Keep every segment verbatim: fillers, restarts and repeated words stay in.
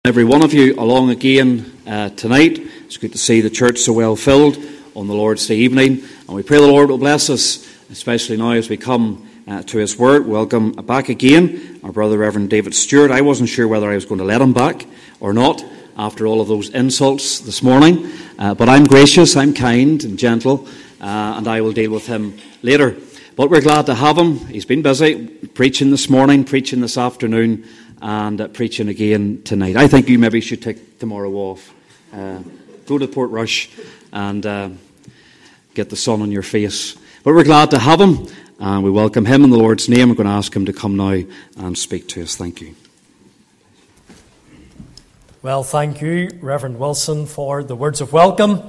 Every one of you along again uh, tonight. It's good to see the church so well filled on the Lord's Day evening, and we pray the Lord will bless us, especially now as we come uh, to His Word. Welcome back again our brother Reverend David Stewart. I wasn't sure whether I was going to let him back or not after all of those insults this morning, uh, but I'm gracious, I'm kind and gentle, uh, and I will deal with him later. But we're glad to have him. He's been busy preaching this morning, preaching this afternoon, and uh, preaching again tonight. I think you maybe should take tomorrow off. Uh, go to Portrush and uh, get the sun on your face. But we're glad to have him, and we welcome him in the Lord's name. We're going to ask him to come now and speak to us. Thank you. Well, thank you, Reverend Wilson, for the words of welcome.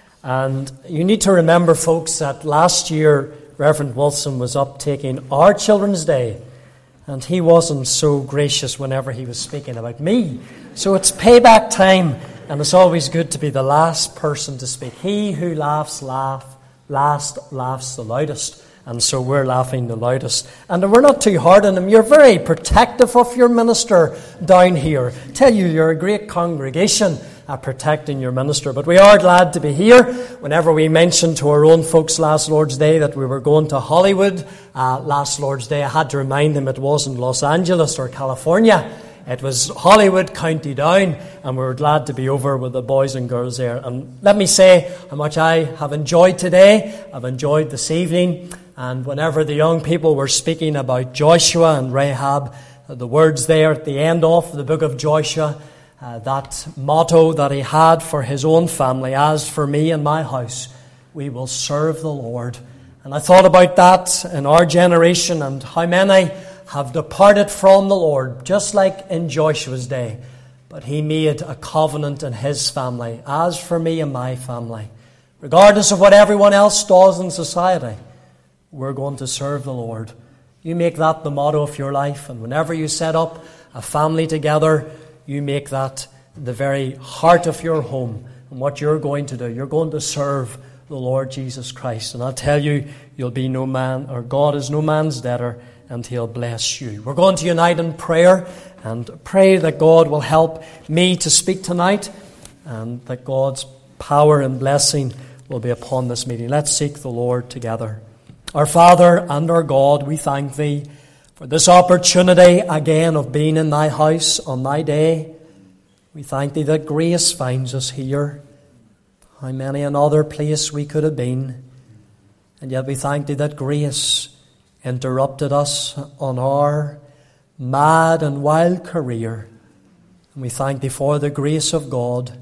And you need to remember, folks, that last year Reverend Wilson was up taking our Children's Day, and he wasn't so gracious whenever he was speaking about me. So it's payback time, and it's always good to be the last person to speak. He who laughs laugh, last laughs the loudest. And so we're laughing the loudest. And we're not too hard on him. You're very protective of your minister down here. Tell you, you're a great congregation at protecting your minister. But we are glad to be here. Whenever we mentioned to our own folks last Lord's Day that we were going to Hollywood uh, last Lord's Day, I had to remind them it wasn't Los Angeles or California. It was Hollywood, County Down, and we were glad to be over with the boys and girls there. And let me say how much I have enjoyed today. I've enjoyed this evening. And whenever the young people were speaking about Joshua and Rahab, the words there at the end of the book of Joshua, uh, that motto that he had for his own family, as for me and my house, we will serve the Lord. And I thought about that in our generation and how many have departed from the Lord, just like in Joshua's day. But he made a covenant in his family, as for me and my family. Regardless of what everyone else does in society, we're going to serve the Lord. You make that the motto of your life, and whenever you set up a family together, you make that the very heart of your home and what you're going to do. You're going to serve the Lord Jesus Christ. And I'll tell you, you'll be no man, or God is no man's debtor, and He'll bless you. We're going to unite in prayer and pray that God will help me to speak tonight, and that God's power and blessing will be upon this meeting. Let's seek the Lord together. Our Father and our God, we thank Thee for this opportunity again of being in Thy house on Thy day. We thank Thee that grace finds us here. How many another place we could have been. And yet we thank Thee that grace interrupted us on our mad and wild career. And we thank Thee for the grace of God.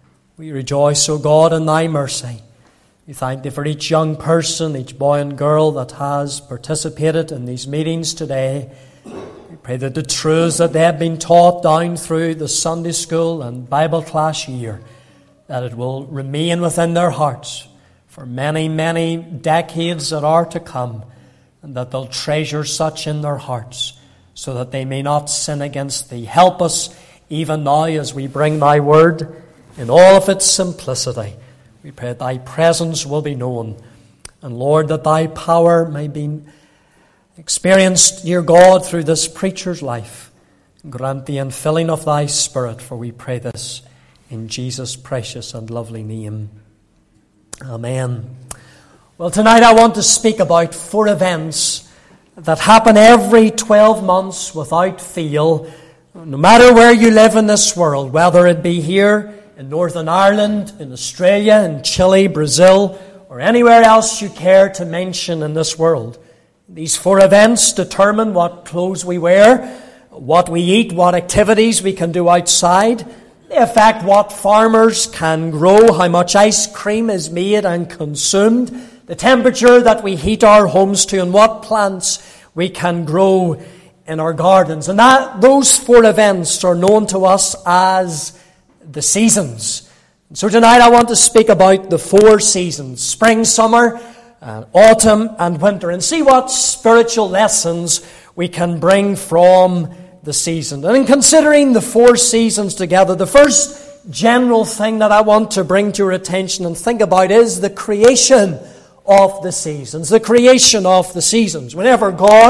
We rejoice, O God, in Thy mercy. We thank Thee for each young person, each boy and girl that has participated in these meetings today. We pray that the truths that they have been taught down through the Sunday school and Bible class year, that it will remain within their hearts for many, many decades that are to come, and that they'll treasure such in their hearts so that they may not sin against Thee. Help us even now as we bring Thy word in all of its simplicity. We pray that Thy presence will be known. And Lord, that Thy power may be experienced, dear God, through this preacher's life. Grant the infilling of Thy Spirit, for we pray this in Jesus' precious and lovely name. Amen. Well, tonight I want to speak about four events that happen every twelve months without fail, no matter where you live in this world, whether it be here in Northern Ireland, in Australia, in Chile, Brazil, or anywhere else you care to mention in this world. These four events determine what clothes we wear, what we eat, what activities we can do outside. They affect what farmers can grow, how much ice cream is made and consumed, the temperature that we heat our homes to, and what plants we can grow in our gardens. And that those four events are known to us as the seasons. So tonight I want to speak about the four seasons: spring, summer, uh, autumn, and winter, and see what spiritual lessons we can bring from the seasons. And in considering the four seasons together, the first general thing that I want to bring to your attention and think about is the creation of the seasons. The creation of the seasons. Whenever God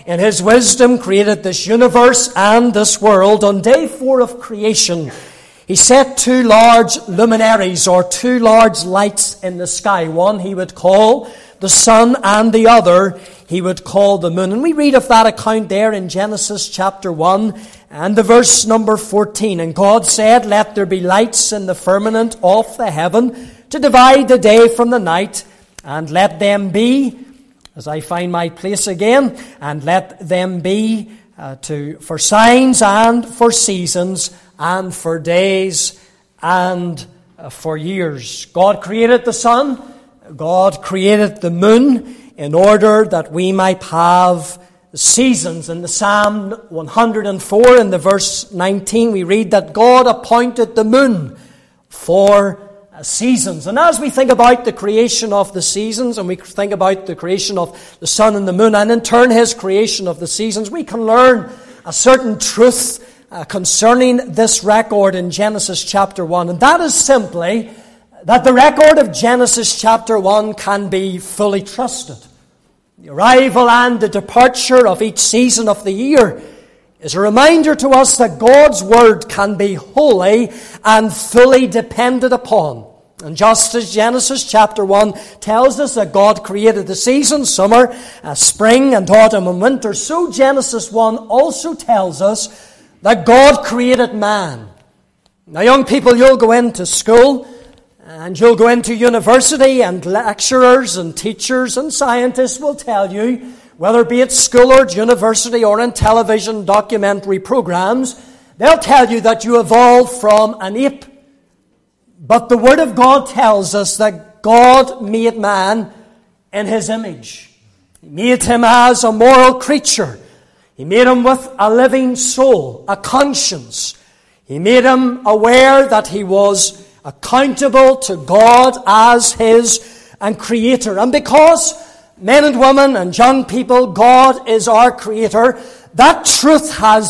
in His wisdom, created this universe and this world. On day four of creation, He set two large luminaries, or two large lights in the sky. One He would call the sun, and the other He would call the moon. And we read of that account there in Genesis chapter one and the verse number fourteen. And God said, "Let there be lights in the firmament of the heaven to divide the day from the night, and let them be," as I find my place again, "and let them be uh, to for signs and for seasons and for days and uh, for years." God created the sun. God created the moon in order that we might have seasons. In the Psalm one hundred four, in the verse nineteen, we read that God appointed the moon for seasons. And as we think about the creation of the seasons, and we think about the creation of the sun and the moon, and in turn His creation of the seasons, we can learn a certain truth uh, concerning this record in Genesis chapter one. And that is simply that the record of Genesis chapter one can be fully trusted. The arrival and the departure of each season of the year is a reminder to us that God's Word can be wholly and fully depended upon. And just as Genesis chapter one tells us that God created the seasons, summer, uh, spring, and autumn and winter, so Genesis one also tells us that God created man. Now, young people, you'll go into school, and you'll go into university, and lecturers and teachers and scientists will tell you, whether it be at school or at university or in television documentary programs, they'll tell you that you evolved from an ape. But the Word of God tells us that God made man in His image. He made him as a moral creature. He made him with a living soul, a conscience. He made him aware that he was accountable to God as His and Creator. And because, men and women and young people, God is our Creator, that truth has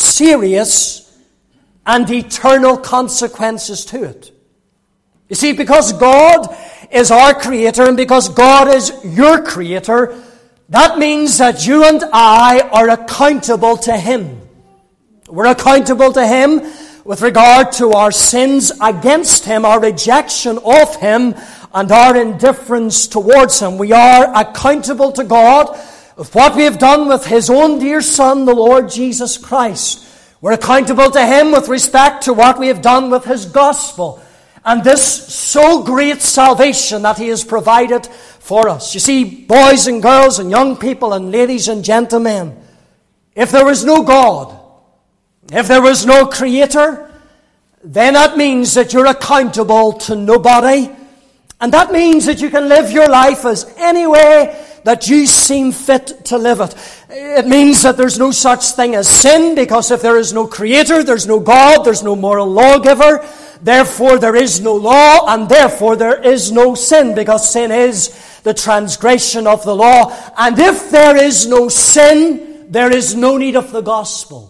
serious and eternal consequences to it. You see, because God is our Creator and because God is your Creator, that means that you and I are accountable to Him. We're accountable to Him with regard to our sins against Him, our rejection of Him, and our indifference towards Him. We are accountable to God of what we have done with His own dear Son, the Lord Jesus Christ. We're accountable to Him with respect to what we have done with His gospel and this so great salvation that He has provided for us. You see, boys and girls and young people and ladies and gentlemen, if there was no God, if there was no Creator, then that means that you're accountable to nobody. And that means that you can live your life as any way that you seem fit to live it. It means that there's no such thing as sin, because if there is no Creator, there's no God, there's no moral lawgiver. Therefore there is no law, and therefore there is no sin, because sin is the transgression of the law. And if there is no sin, there is no need of the gospel.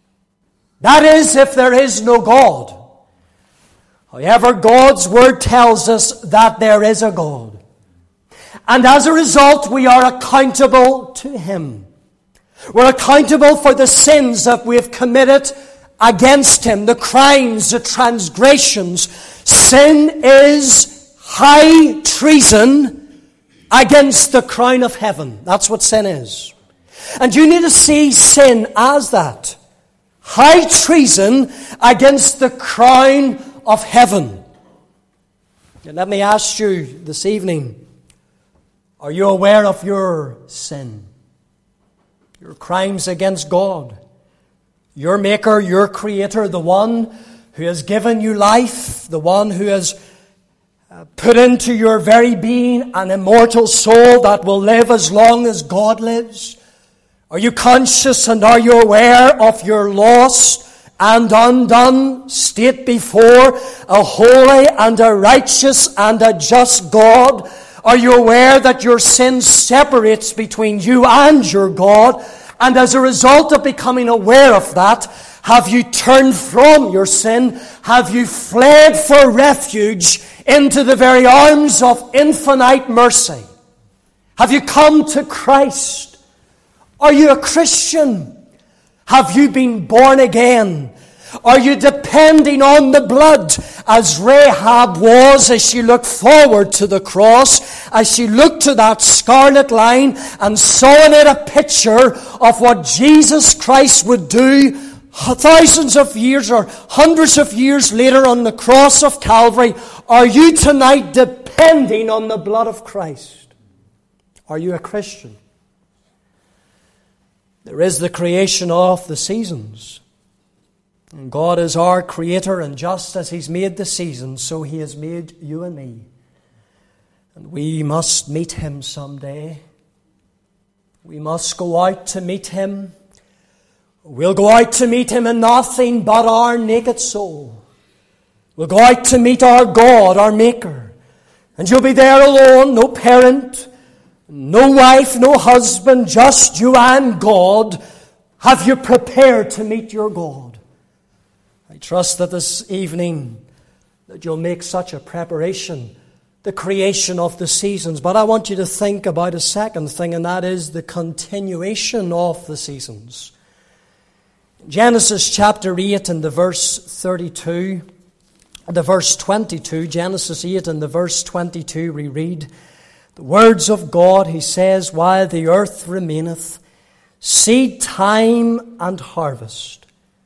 That is, if there is no God. However, God's Word tells us that there is a God. And as a result, we are accountable to Him. We're accountable for the sins that we have committed against Him, the crimes, the transgressions. Sin is high treason against the crown of heaven. That's what sin is. And you need to see sin as that. High treason against the crown of heaven. And let me ask you this evening, are you aware of your sin? Your crimes against God? Your Maker, your Creator, the one who has given you life, the one who has put into your very being an immortal soul that will live as long as God lives? Are you conscious and are you aware of your lost and undone state before a holy and a righteous and a just God? Are you aware that your sin separates between you and your God? And as a result of becoming aware of that, have you turned from your sin? Have you fled for refuge into the very arms of infinite mercy? Have you come to Christ? Are you a Christian? Have you been born again? Are you depending on the blood as Rahab was as she looked forward to the cross, as she looked to that scarlet line and saw in it a picture of what Jesus Christ would do thousands of years or hundreds of years later on the cross of Calvary? Are you tonight depending on the blood of Christ? Are you a Christian? There is the creation of the seasons. And God is our Creator, and just as He's made the seasons, so He has made you and me. And we must meet Him someday. We must go out to meet Him. We'll go out to meet Him in nothing but our naked soul. We'll go out to meet our God, our Maker. And you'll be there alone, no parent, no wife, no husband, just you and God. Have you prepared to meet your God? I trust that this evening that you'll make such a preparation, the creation of the seasons. But I want you to think about a second thing, and that is the continuation of the seasons. Genesis chapter eight and the verse thirty-two, the verse twenty-two, Genesis eight and the verse twenty-two, we read the words of God. He says, "While the earth remaineth, seed time and harvest,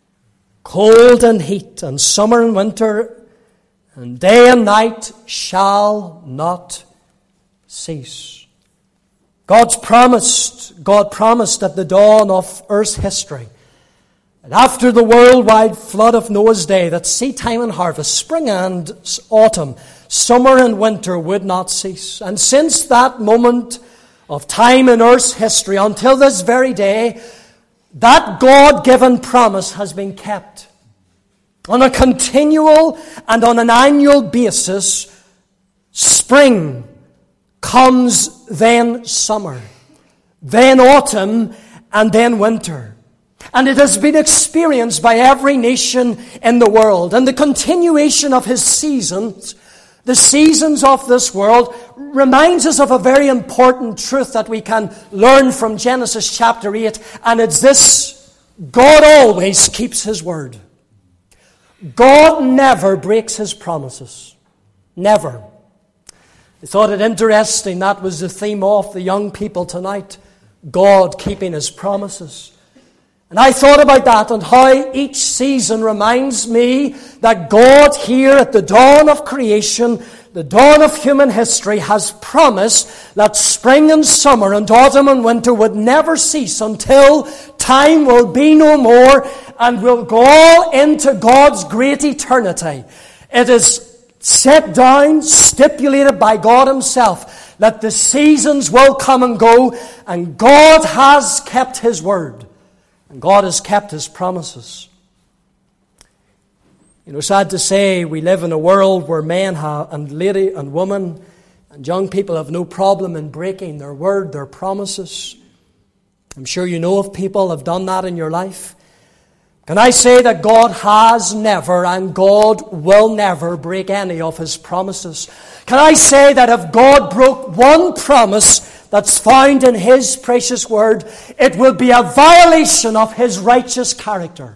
cold and heat, and summer and winter, and day and night shall not cease." God's promised, God promised at the dawn of earth's history, and after the worldwide flood of Noah's day, that seed time and harvest, spring and autumn, summer and winter would not cease. And since that moment of time in earth's history until this very day, that God-given promise has been kept. On a continual and on an annual basis, spring comes, then summer, then autumn, and then winter. And it has been experienced by every nation in the world. And the continuation of His seasons, the seasons of this world, reminds us of a very important truth that we can learn from Genesis chapter eight. And it's this: God always keeps His word. God never breaks His promises. Never. I thought it interesting, that was the theme of the young people tonight. God keeping His promises. And I thought about that and how each season reminds me that God here at the dawn of creation, the dawn of human history, has promised that spring and summer and autumn and winter would never cease until time will be no more and we'll go all into God's great eternity. It is set down, stipulated by God Himself, that the seasons will come and go, and God has kept His word. And God has kept His promises. You know, sad to say, we live in a world where men have, and lady and woman and young people have no problem in breaking their word, their promises. I'm sure you know of people who have done that in your life. Can I say that God has never and God will never break any of His promises? Can I say that if God broke one promise that's found in His precious word, it will be a violation of His righteous character.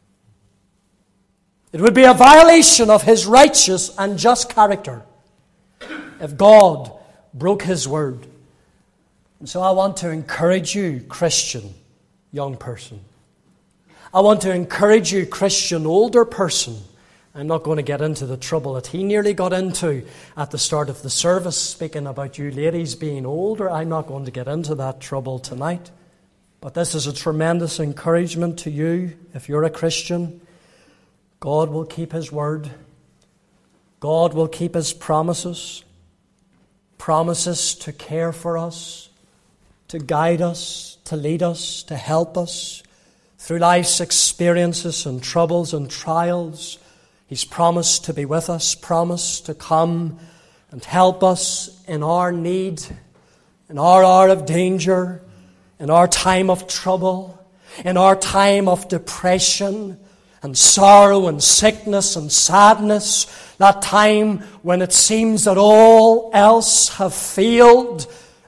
It would be a violation of His righteous and just character if God broke His word. And so I want to encourage you, Christian young person. I want to encourage you, Christian older person. I'm not going to get into the trouble that he nearly got into at the start of the service, speaking about you ladies being older. I'm not going to get into that trouble tonight. But this is a tremendous encouragement to you if you're a Christian. God will keep His word. God will keep His promises. Promises to care for us, to guide us, to lead us, to help us through life's experiences and troubles and trials. He's promised to be with us, promised to come and help us in our need, in our hour of danger, in our time of trouble, in our time of depression and sorrow and sickness and sadness, that time when it seems that all else have failed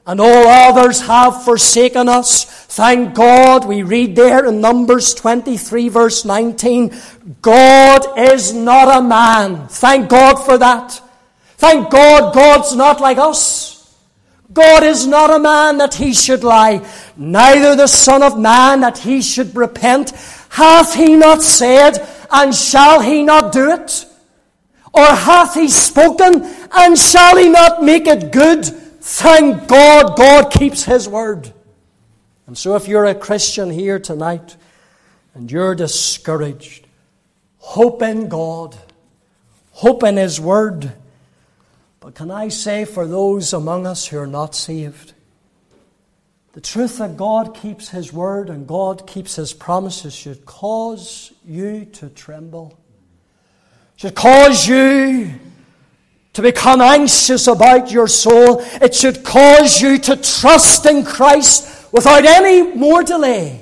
and all others have forsaken us. Thank God, we read there in Numbers twenty-three, verse nineteen, God is not a man. Thank God for that. Thank God, God's not like us. God is not a man that he should lie, neither the Son of Man that he should repent. Hath he not said, and shall he not do it? Or hath he spoken, and shall he not make it good? Thank God, God keeps his word. And so if you're a Christian here tonight, and you're discouraged, hope in God, hope in his word. But can I say, for those among us who are not saved, the truth that God keeps his word and God keeps his promises should cause you to tremble, should cause you to become anxious about your soul. It should cause you to trust in Christ without any more delay,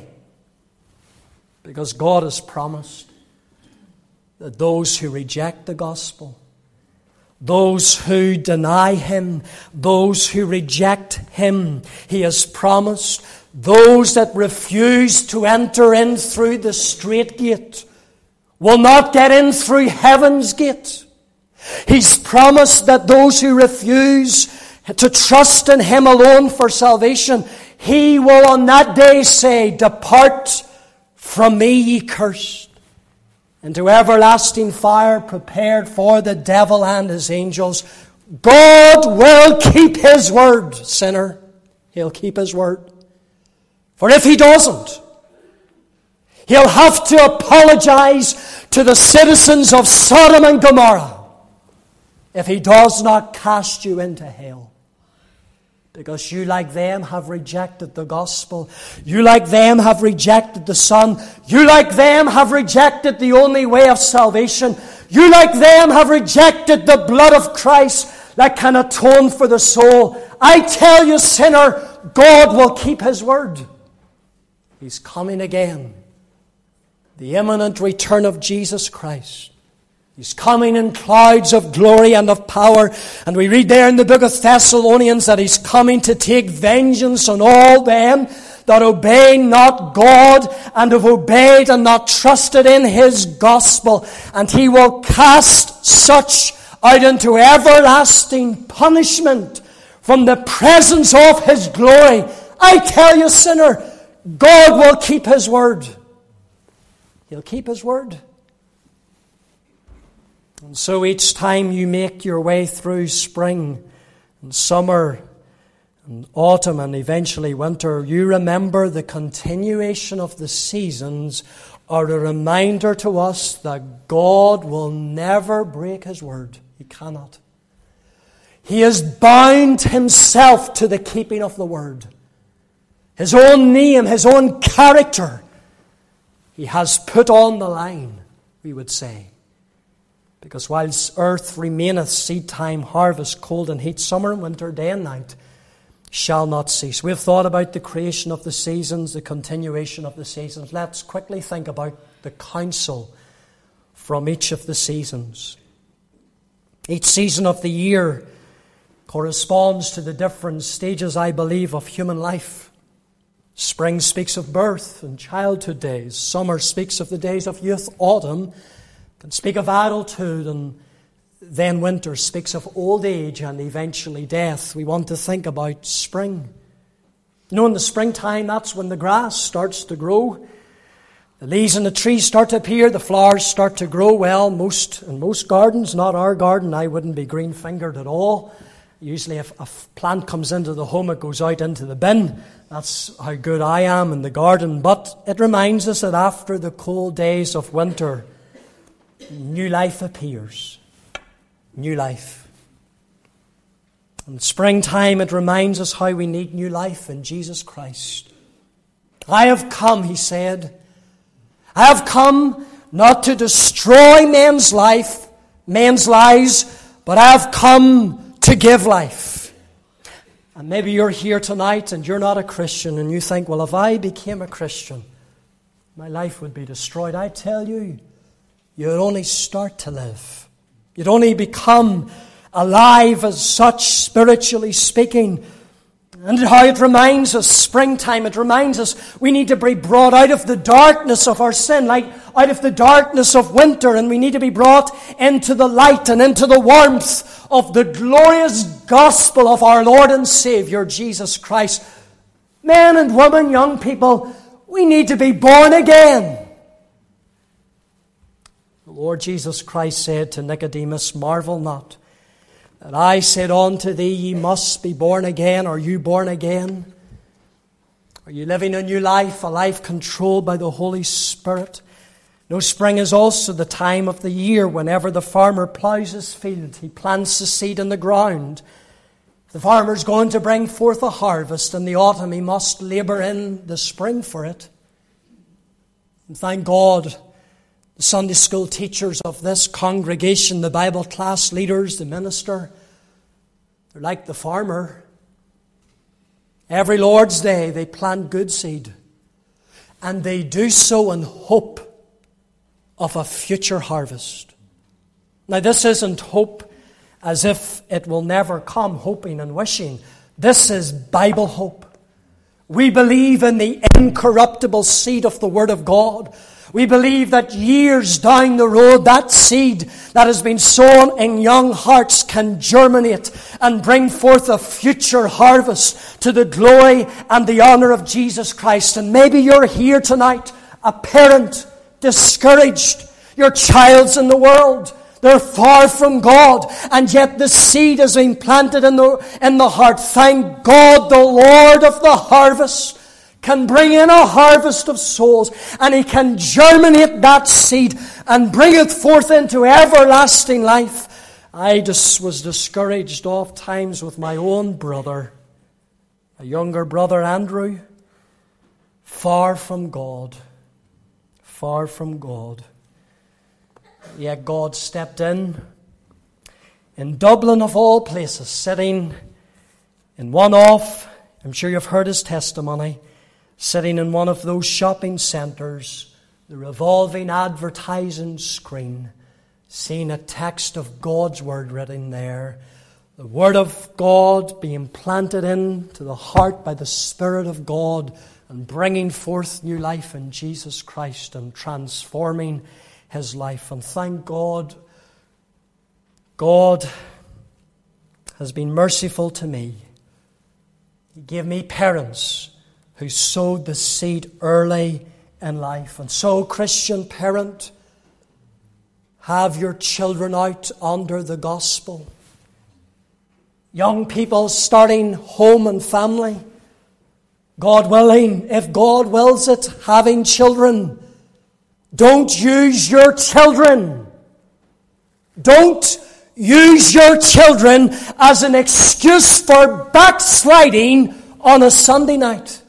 because God has promised that those who reject the gospel, those who deny him, those who reject him, he has promised those that refuse to enter in through the straight gate will not get in through heaven's gate. He's promised that those who refuse to trust in him alone for salvation, he will on that day say, depart from me, ye cursed, into everlasting fire prepared for the devil and his angels. God will keep his word, sinner. He'll keep his word. For if he doesn't, he'll have to apologize to the citizens of Sodom and Gomorrah if he does not cast you into hell. Because you, like them, have rejected the gospel. You, like them, have rejected the Son. You, like them, have rejected the only way of salvation. You, like them, have rejected the blood of Christ that can atone for the soul. I tell you, sinner, God will keep his word. He's coming again. The imminent return of Jesus Christ. He's coming in clouds of glory and of power. And we read there in the book of Thessalonians that he's coming to take vengeance on all them that obey not God and have obeyed and not trusted in his gospel. And he will cast such out into everlasting punishment from the presence of his glory. I tell you, sinner, God will keep his word. He'll keep his word. And so each time you make your way through spring and summer and autumn and eventually winter, you remember the continuation of the seasons are a reminder to us that God will never break his word. He cannot. He is bound himself to the keeping of the word. His own name, his own character, he has put on the line, we would say. Because whilst earth remaineth, seed time, harvest, cold and heat, summer and winter, day and night, shall not cease. We've thought about the creation of the seasons, the continuation of the seasons. Let's quickly think about the counsel from each of the seasons. Each season of the year corresponds to the different stages, I believe, of human life. Spring speaks of birth and childhood days. Summer speaks of the days of youth. Autumn can speak of adulthood, and then winter speaks of old age and eventually death. We want to think about spring. You know, in the springtime, that's when the grass starts to grow. The leaves in the trees start to appear. The flowers start to grow. Well, most in most gardens, not our garden, I wouldn't be green-fingered at all. Usually if a plant comes into the home, it goes out into the bin. That's how good I am in the garden. But it reminds us that after the cold days of winter, new life appears. New life. In springtime, it reminds us how we need new life in Jesus Christ. I have come, he said. I have come not to destroy men's life, men's lives, but I have come to give life. And maybe you're here tonight and you're not a Christian and you think, well, if I became a Christian, my life would be destroyed. I tell you, you'd only start to live. You'd only become alive as such, spiritually speaking, And how it reminds us, springtime, it reminds us we need to be brought out of the darkness of our sin, like out of the darkness of winter, and we need to be brought into the light and into the warmth of the glorious gospel of our Lord and Savior, Jesus Christ. Men and women, young people, we need to be born again. The Lord Jesus Christ said to Nicodemus, "Marvel not that I said unto thee, ye must be born again." Are you born again? Are you living a new life, a life controlled by the Holy Spirit? No, spring is also the time of the year whenever the farmer ploughs his field. He plants the seed in the ground. The farmer's going to bring forth a harvest. In the autumn he must labour in the spring for it. And thank God, the Sunday school teachers of this congregation, the Bible class leaders, the minister, they're like the farmer. Every Lord's Day they plant good seed. And they do so in hope of a future harvest. Now this isn't hope as if it will never come, hoping and wishing. This is Bible hope. We believe in the incorruptible seed of the Word of God. We believe that years down the road, that seed that has been sown in young hearts can germinate and bring forth a future harvest to the glory and the honor of Jesus Christ. And maybe you're here tonight, a parent, discouraged. Your child's in the world. They're far from God. And yet the seed has been planted in the, in the heart. Thank God the Lord of the harvest can bring in a harvest of souls, and He can germinate that seed and bring it forth into everlasting life. I just was discouraged oft times with my own brother, a younger brother, Andrew, far from God, far from God. Yet God stepped in, in Dublin of all places, sitting in one of, I'm sure you've heard his testimony, sitting in one of those shopping centres, the revolving advertising screen, seeing a text of God's Word written there, the Word of God being planted into the heart by the Spirit of God and bringing forth new life in Jesus Christ and transforming his life. And thank God, God has been merciful to me. He gave me parents who sowed the seed early in life. And so, Christian parent, have your children out under the gospel. Young people starting home and family, God willing, if God wills it, having children. Don't use your children. Don't use your children as an excuse for backsliding on a Sunday night.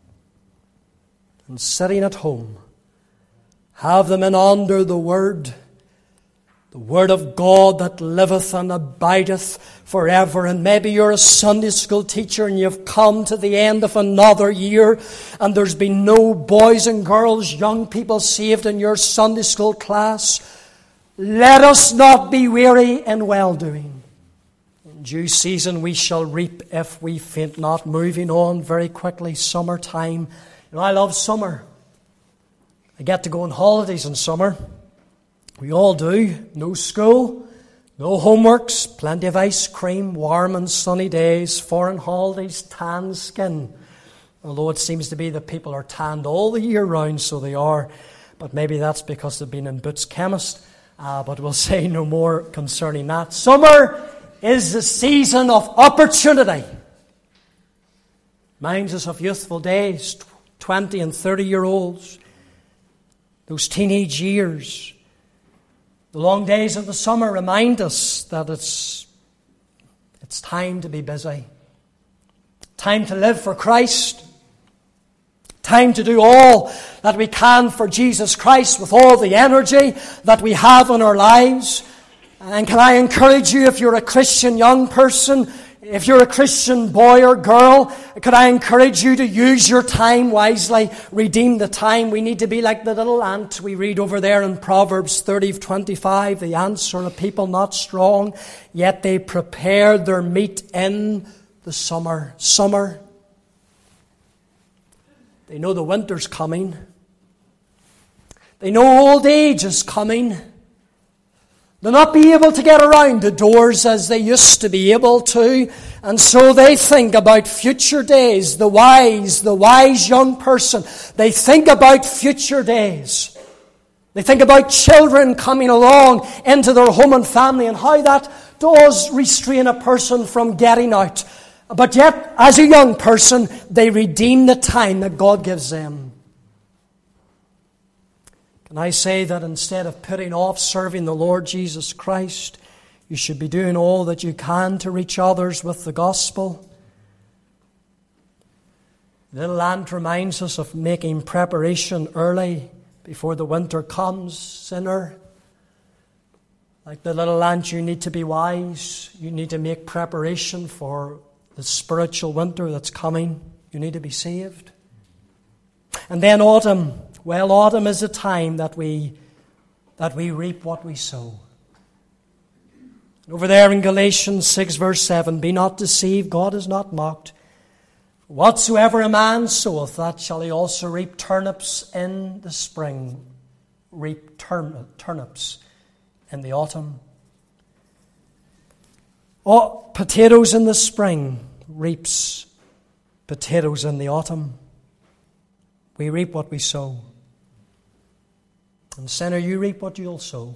And sitting at home, have them in under the Word, the Word of God that liveth and abideth forever. And maybe you're a Sunday school teacher and you've come to the end of another year and there's been no boys and girls, young people saved in your Sunday school class. Let us not be weary in well-doing. In due season we shall reap if we faint not. Moving on very quickly, summertime. You know, I love summer. I get to go on holidays in summer. We all do. No school, no homeworks, plenty of ice cream, warm and sunny days, foreign holidays, tan skin. Although it seems to be that people are tanned all the year round, so they are. But maybe that's because they've been in Boots Chemist. Uh, but we'll say no more concerning that. Summer is the season of opportunity. Reminds us of youthful days, twenty and thirty-year-olds. Those teenage years. The long days of the summer remind us that it's, it's time to be busy. Time to live for Christ. Time to do all that we can for Jesus Christ with all the energy that we have in our lives. And can I encourage you, if you're a Christian young person, if you're a Christian boy or girl, could I encourage you to use your time wisely, redeem the time. We need to be like the little ant we read over there in Proverbs thirty twenty-five. The ants are a people not strong, yet they prepared their meat in the summer. Summer, They know the winter's coming. They know old age is coming. They'll not be able to get around the doors as they used to be able to. And so they think about future days. The wise, the wise young person, they think about future days. They think about children coming along into their home and family and how that does restrain a person from getting out. But yet, as a young person, they redeem the time that God gives them. Can I say that instead of putting off serving the Lord Jesus Christ, you should be doing all that you can to reach others with the gospel? Little Ant reminds us of making preparation early before the winter comes, sinner. Like the little ant, you need to be wise. You need to make preparation for the spiritual winter that's coming. You need to be saved. And then autumn. Well, autumn is a time that we that we reap what we sow. Over there in Galatians six, verse seven, be not deceived, God is not mocked. Whatsoever a man soweth, that shall he also reap. Turnips in the spring, reap turn, turnips in the autumn. Oh, potatoes in the spring, reaps potatoes in the autumn. We reap what we sow. And sinner, you reap what you'll sow.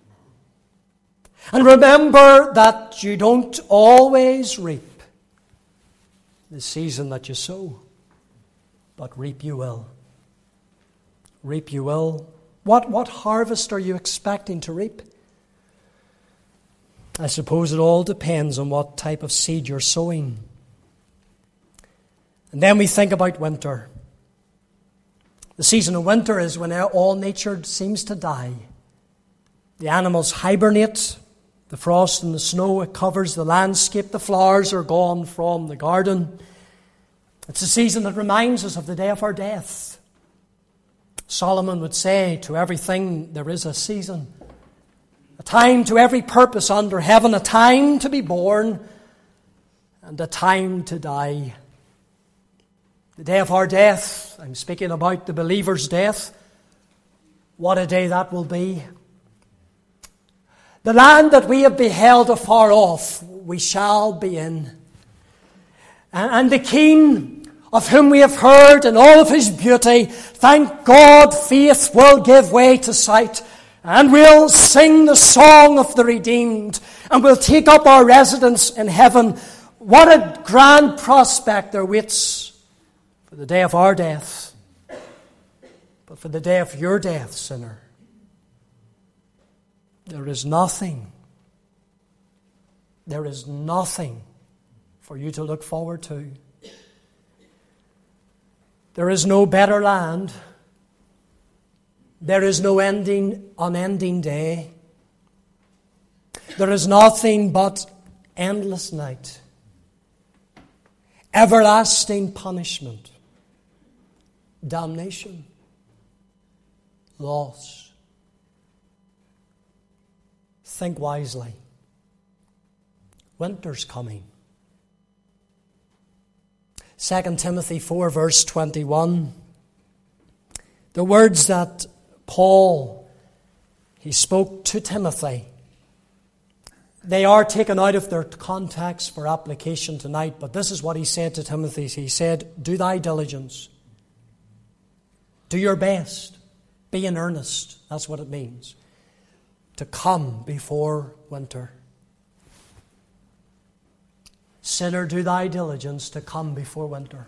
And remember that you don't always reap the season that you sow, but reap you will. Reap you will. What, what harvest are you expecting to reap? I suppose it all depends on what type of seed you're sowing. And then we think about winter. The season of winter is when all nature seems to die. The animals hibernate. The frost and the snow, it covers the landscape. The flowers are gone from the garden. It's a season that reminds us of the day of our death. Solomon would say, to everything there is a season. A time to every purpose under heaven. A time to be born and a time to die. The day of our death, I'm speaking about the believer's death. What a day that will be. The land that we have beheld afar off, we shall be in. And the King of whom we have heard in all of his beauty, thank God faith will give way to sight. And we'll sing the song of the redeemed. And we'll take up our residence in heaven. What a grand prospect there waits for the day of our death. But for the day of your death, sinner, there is nothing, there is nothing for you to look forward to. There is no better land. There is no ending, unending day. There is nothing but endless night, everlasting punishment, damnation, loss. Think wisely. Winter's coming. Second Timothy four, verse twenty-one. The words that Paul, he spoke to Timothy, they are taken out of their context for application tonight, but this is what he said to Timothy. He said, do thy diligence. Do your best. Be in earnest. That's what it means. To come before winter. Sinner, do thy diligence to come before winter.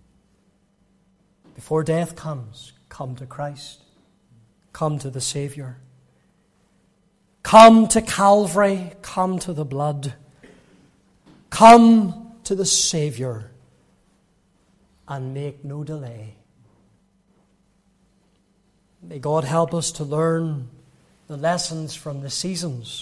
Before death comes, come to Christ. Come to the Savior. Come to Calvary. Come to the blood. Come to the Savior. And make no delay. May God help us to learn the lessons from the seasons.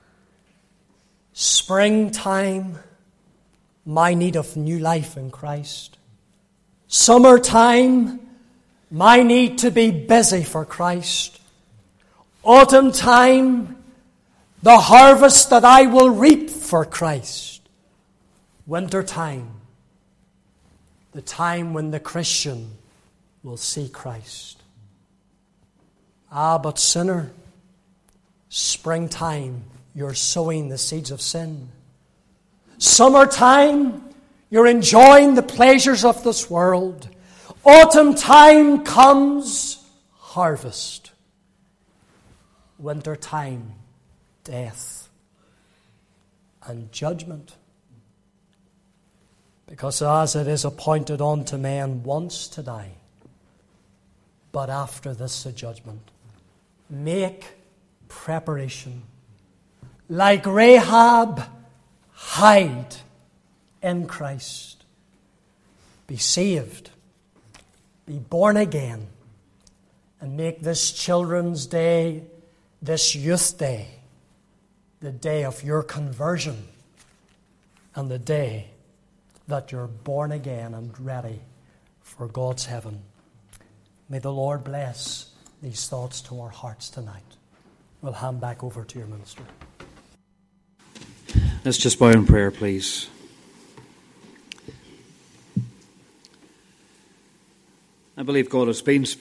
Springtime, my need of new life in Christ. Summertime, my need to be busy for Christ. Autumn time, the harvest that I will reap for Christ. Winter time, the time when the Christian will see Christ. Ah, but sinner, springtime, you're sowing the seeds of sin. Summertime, you're enjoying the pleasures of this world. Autumn time comes, harvest. Winter time, death and judgment. Because as it is appointed unto man once to die, but after this the judgment. Make preparation. Like Rahab, hide in Christ. Be saved. Be born again. And make this Children's Day, this Youth Day, the day of your conversion and the day that you're born again and ready for God's heaven. May the Lord bless these thoughts to our hearts tonight. We'll hand back over to your minister. Let's just bow in prayer, please. I believe God has been speaking.